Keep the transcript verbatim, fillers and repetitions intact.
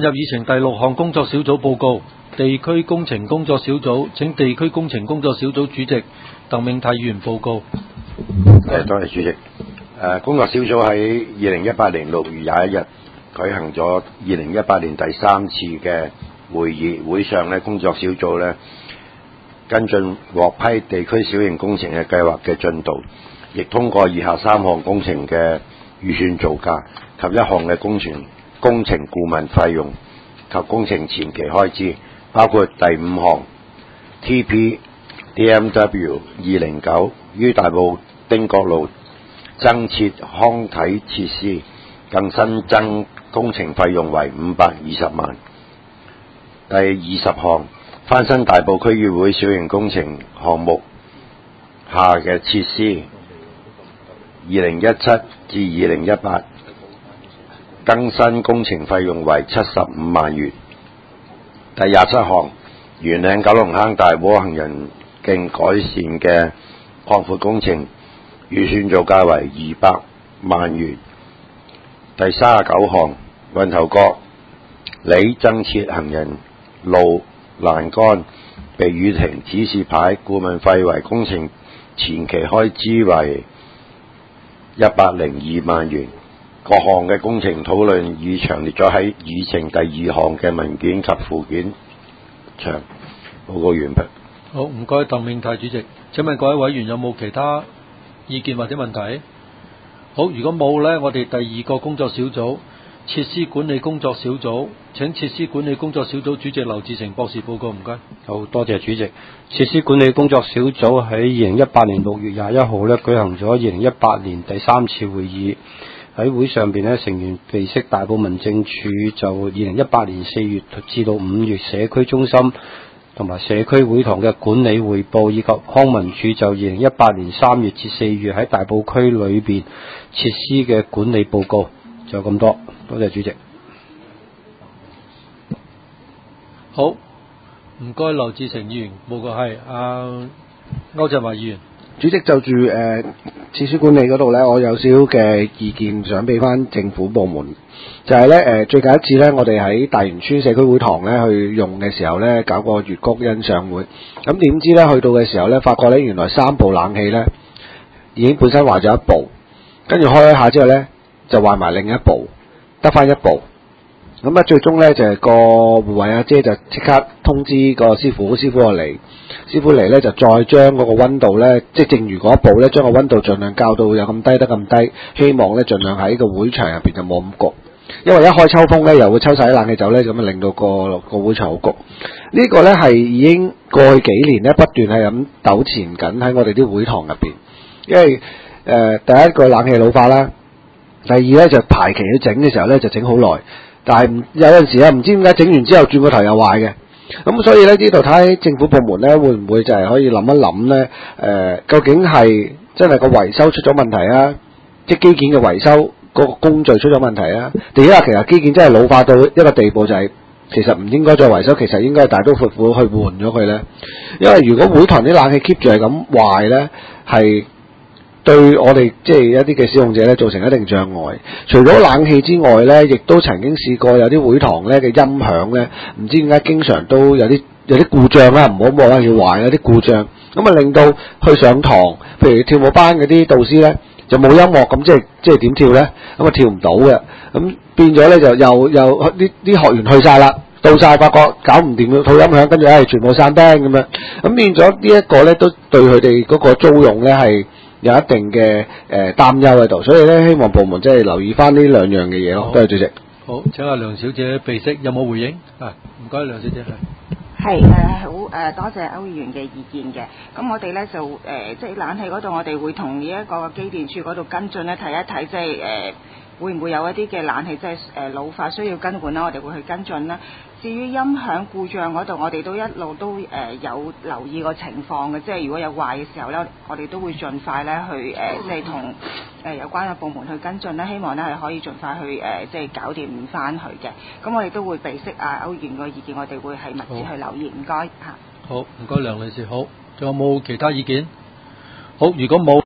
入議程第六項工作小組報告，地區工程工作小組，請地區工程工作小組主席鄧銘泰議員報告。 誒，多謝主席。誒，工作小組喺二零一八年六月廿一日舉行咗二零一八年第三次嘅會議，會上咧工作小組咧跟進獲批地區小型工程嘅計劃嘅進度，亦通過以下三項工程嘅預算造價及一項嘅工程工程顧問費用及工程前期開支，包括第五項 T P D M W 二零九於大埔汀角路增設康體設施，更新增工程費用為五百二十萬。第二十項翻新大埔區議會小型工程項目下嘅設施，二零一七至二零一八更新工程費用為七十五萬元。第廿七項圓嶺九龍坑大窩行人徑改善嘅擴闊工程，預算造價為二百萬元。第三十九項運頭角里增設行人路欄杆、避雨亭、指示牌，顧問費為工程前期開支為一百零二萬元。各項嘅工程討論已詳列咗喺議程第二項嘅文件及附件上。報告完畢。 好，唔該，鄧銘泰主席。請問各位委員有冇其他意見或者問題？好，如果冇呢，我哋第二個工作小組設施管理工作小組，請設施管理工作小組主席劉志成博士報告。唔該。 好，多謝主席。設施管理工作小組喺二零一八年六月廿一號呢舉行咗二零一八年第三次會議。喺會上邊呢，成員備悉大埔民政處就二零一八年四月至到五月社區中心同埋社區會堂嘅管理匯報，以及康文署就二零一八年三月至四月喺大埔區裏邊設施嘅管理報告，就咁多。多謝主席。 好，唔該，劉志成議員報告係阿歐振華議員。 主席，就住誒設施管理嗰度咧，我有少少嘅意見想俾翻政府部門，就係咧誒最近一次咧，我哋喺大元村社區會堂咧去用嘅時候咧，搞個月谷欣賞會，咁點知咧去到嘅時候咧，發覺咧原來三部冷氣咧已經本身壞咗一部，跟住開一下之後咧就壞埋另一部，得翻一部。咁啊，最終咧就係、是、個護衛阿姐就即刻通知個師傅，師傅就嚟，師傅嚟咧就再將嗰個溫度咧，即係正如嗰一步咧，將個溫度盡量校到有咁低得咁低，希望咧盡量喺個會場入邊就冇咁焗，因為一開抽風咧又會抽晒啲冷氣走咧，咁啊令到個個會場好焗。這個、呢個咧係已經過去幾年咧不斷係咁糾纏緊喺我哋啲會堂入邊，因為誒、呃、第一個冷氣老化啦，第二咧就排期去整嘅時候咧就整好耐。但係有陣時咧，唔知點解整完之後轉個頭又壞嘅，咁所以咧呢度睇政府部門咧會唔會就係可以諗一諗咧？誒、呃，究竟係真係個維修出咗問題啊？即係基建嘅維修嗰個工序出咗問題啊？定係話其實基建真係老化到一個地步，就係其實唔應該再維修，其實應該係大刀闊斧去換咗佢咧？因為如果會堂啲冷氣 keep 住係咁壞咧，係對我哋即係一啲嘅使用者咧造成一定障礙。除咗冷氣之外咧，亦都曾經試過有啲會堂咧嘅音響咧，唔知點解經常都有啲有啲故障啦，唔好冇話要壞有啲故障，咁啊令到去上堂，譬如跳舞班嗰啲導師咧就冇音樂，咁即係即係點跳咧？咁啊跳唔到嘅，咁變咗咧就又又啲啲學員去晒啦。到晒發覺搞唔掂嘅套音響，跟住唉全部散 band 咁樣，咁變咗呢一個咧都對佢哋嗰個租用咧係有一定嘅誒擔憂喺度，所以咧希望部門即係留意翻呢兩樣嘅嘢咯。多謝主席。 好，請阿梁小姐備悉，有冇回應？啊，唔該，梁小姐係。 係誒好誒，多謝歐議員嘅意見嘅。咁我哋咧就誒、呃、即係冷氣嗰度，我哋會同呢一個機電處嗰度跟進咧，睇一睇即係誒、呃、會唔會有一啲嘅冷氣即係誒老化需要更換啦，我哋會去跟進啦。至於音響故障嗰度，我哋都一路都誒、呃、有留意個情況嘅，即係如果有壞嘅時候咧，我哋都會盡快咧去誒、呃、即係同誒有關嘅部門去跟進啦，希望咧係可以盡快去誒、呃、即係搞掂翻佢嘅。咁我哋都會備悉啊歐議員個意見，我哋會係密切去留意。唔該嚇。 好，唔該梁女士。好，仲有冇其他意見？好，如果冇。